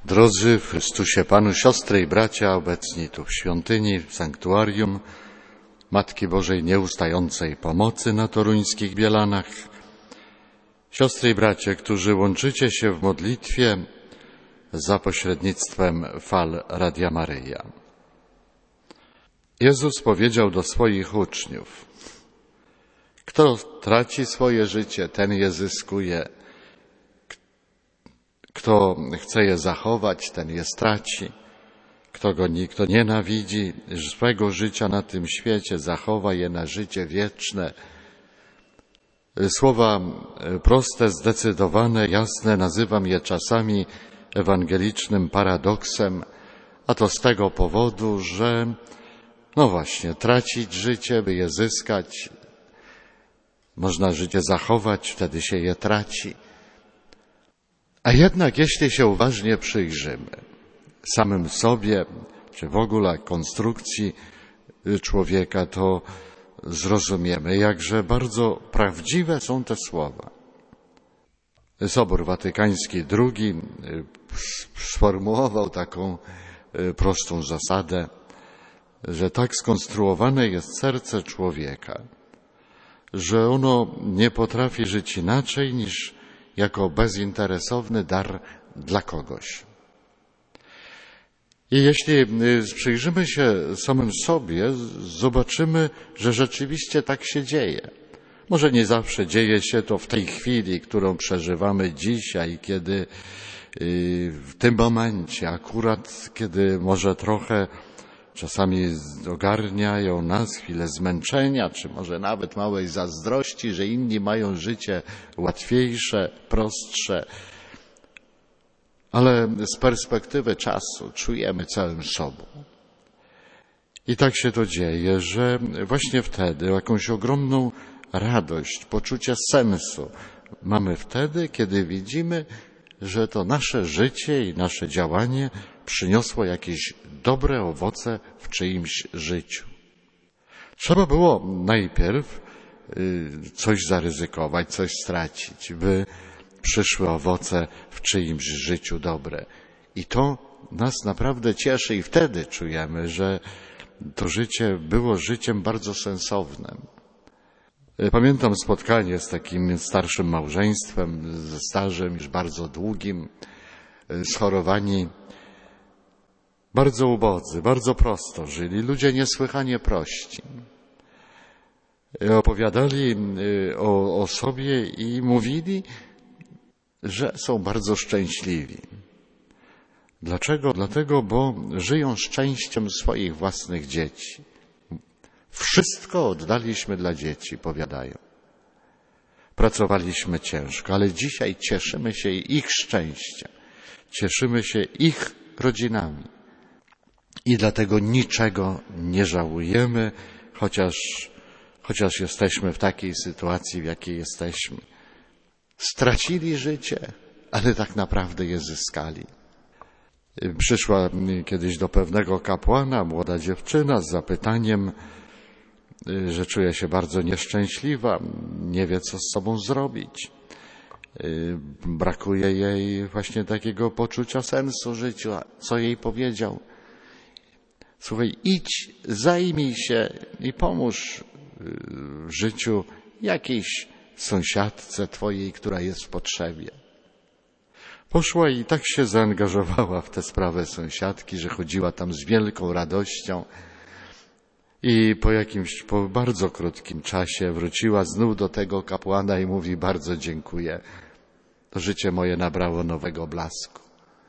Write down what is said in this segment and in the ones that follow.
Drodzy w Chrystusie Panu, siostry i bracia obecni tu w świątyni, w sanktuarium Matki Bożej Nieustającej Pomocy na toruńskich Bielanach, siostry i bracia, którzy łączycie się w modlitwie za pośrednictwem fal Radia Maryja. Jezus powiedział do swoich uczniów: kto traci swoje życie, ten je zyskuje. Kto chce je zachować, ten je straci. Kto nienawidzi swego życia na tym świecie, zachowa je na życie wieczne. Słowa proste, zdecydowane, jasne, nazywam je czasami ewangelicznym paradoksem, a to z tego powodu, że właśnie, tracić życie, by je zyskać. Można życie zachować, wtedy się je traci. A jednak jeśli się uważnie przyjrzymy samym sobie, czy w ogóle konstrukcji człowieka, to zrozumiemy, jakże bardzo prawdziwe są te słowa. Sobór Watykański II sformułował taką prostą zasadę, że tak skonstruowane jest serce człowieka, że ono nie potrafi żyć inaczej niż jako bezinteresowny dar dla kogoś. I jeśli przyjrzymy się samym sobie, zobaczymy, że rzeczywiście tak się dzieje. Może nie zawsze dzieje się to w tej chwili, którą przeżywamy dzisiaj, kiedy w tym momencie, akurat kiedy może trochę czasami ogarniają nas chwile zmęczenia, czy może nawet małej zazdrości, że inni mają życie łatwiejsze, prostsze. Ale z perspektywy czasu czujemy całym sobą. I tak się to dzieje, że właśnie wtedy jakąś ogromną radość, poczucie sensu mamy wtedy, kiedy widzimy, że to nasze życie i nasze działanie przyniosło jakieś dobre owoce w czyimś życiu. Trzeba było najpierw coś zaryzykować, coś stracić, by przyszły owoce w czyimś życiu dobre. I to nas naprawdę cieszy i wtedy czujemy, że to życie było życiem bardzo sensownym. Pamiętam spotkanie z takim starszym małżeństwem, ze stażem już bardzo długim, schorowani, bardzo ubodzy, bardzo prosto żyli, ludzie niesłychanie prości. Opowiadali o sobie i mówili, że są bardzo szczęśliwi. Dlaczego? Dlatego, bo żyją szczęściem swoich własnych dzieci. Wszystko oddaliśmy dla dzieci, powiadają. Pracowaliśmy ciężko, ale dzisiaj cieszymy się ich szczęściem. Cieszymy się ich rodzinami. I dlatego niczego nie żałujemy, chociaż jesteśmy w takiej sytuacji, w jakiej jesteśmy. Stracili życie, ale tak naprawdę je zyskali. Przyszła kiedyś do pewnego kapłana młoda dziewczyna z zapytaniem, że czuje się bardzo nieszczęśliwa, nie wie, co z sobą zrobić. Brakuje jej właśnie takiego poczucia sensu życia. Co jej powiedział? Słuchaj, idź, zajmij się i pomóż w życiu jakiejś sąsiadce twojej, która jest w potrzebie. Poszła i tak się zaangażowała w tę sprawę sąsiadki, że chodziła tam z wielką radością i po bardzo krótkim czasie wróciła znów do tego kapłana i mówi: bardzo dziękuję, to życie moje nabrało nowego blasku.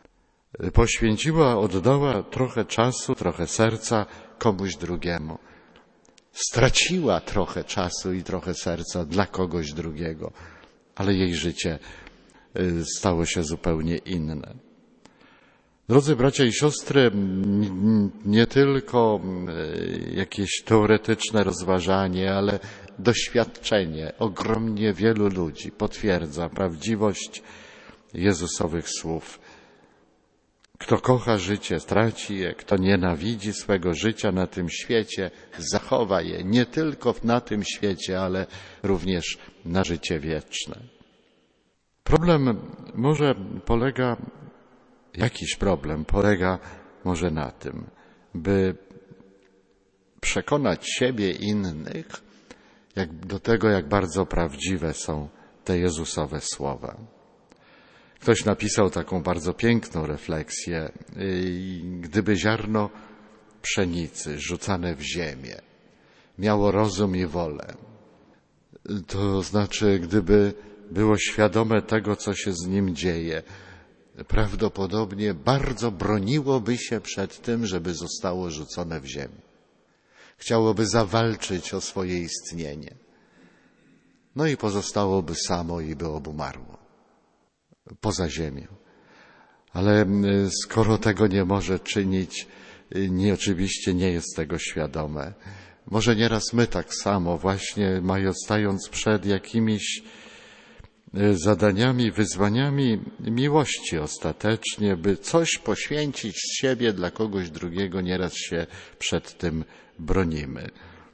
Oddała trochę czasu, trochę serca komuś drugiemu. Straciła trochę czasu i trochę serca dla kogoś drugiego, ale jej życie stało się zupełnie inne. Drodzy bracia i siostry, nie tylko jakieś teoretyczne rozważanie, ale doświadczenie ogromnie wielu ludzi potwierdza prawdziwość Jezusowych słów. Kto kocha życie, straci je. Kto nienawidzi swego życia na tym świecie, zachowa je nie tylko na tym świecie, ale również na życie wieczne. Problem może polega jakiś problem polega może na tym, by przekonać siebie i innych do tego, jak bardzo prawdziwe są te Jezusowe słowa. Ktoś napisał taką bardzo piękną refleksję. Gdyby ziarno pszenicy rzucane w ziemię miało rozum i wolę, to znaczy, gdyby było świadome tego, co się z nim dzieje, prawdopodobnie bardzo broniłoby się przed tym, żeby zostało rzucone w ziemię. Chciałoby zawalczyć o swoje istnienie. No i pozostałoby samo i by obumarło. Poza ziemią. Ale skoro tego nie może czynić, oczywiście nie jest tego świadome. Może nieraz my tak samo, właśnie stając przed jakimiś zadaniami, wyzwaniami miłości ostatecznie, by coś poświęcić z siebie dla kogoś drugiego, nieraz się przed tym bronimy.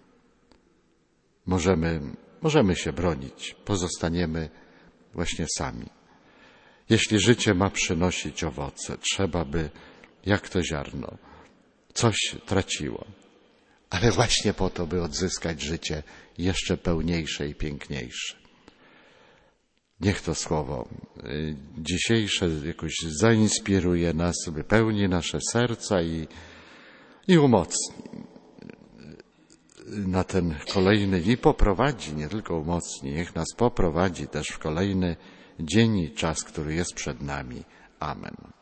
Możemy się bronić, pozostaniemy właśnie sami. Jeśli życie ma przynosić owoce, trzeba by, jak to ziarno, coś traciło. Ale właśnie po to, by odzyskać życie jeszcze pełniejsze i piękniejsze. Niech to słowo dzisiejsze jakoś zainspiruje nas, wypełni nasze serca i umocni na ten kolejny i poprowadzi, nie tylko umocni, niech nas poprowadzi też w kolejny dzień i czas, który jest przed nami. Amen.